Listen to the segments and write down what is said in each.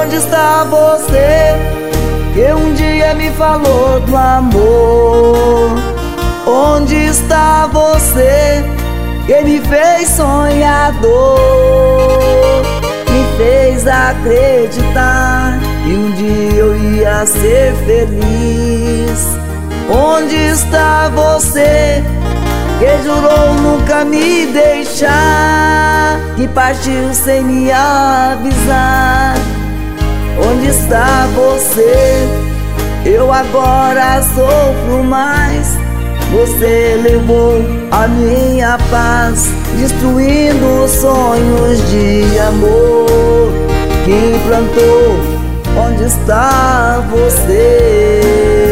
Onde está você que um dia me falou do amor? Onde está você que me fez sonhador? Me fez acreditar que um dia eu ia ser feliz. Onde está você que jurou nunca me deixar, que partiu sem me avisar? Onde está você? Eu agora sofro mais. Você levou a minha paz, destruindo os sonhos de amor que plantou. Onde está você?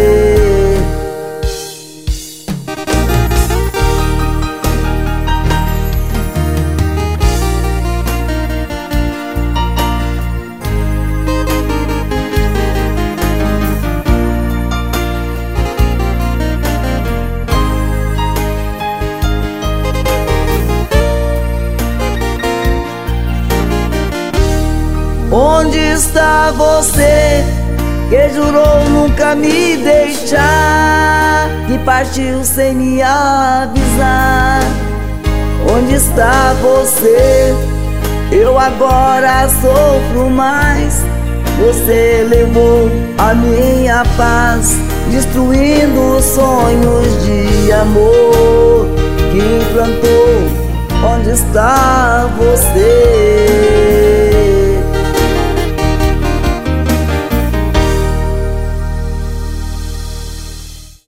Onde está você que jurou nunca me deixar, que partiu sem me avisar? Onde está você? Eu agora sofro mais. Você levou a minha paz, destruindo os sonhos de amor que plantou. Onde está você?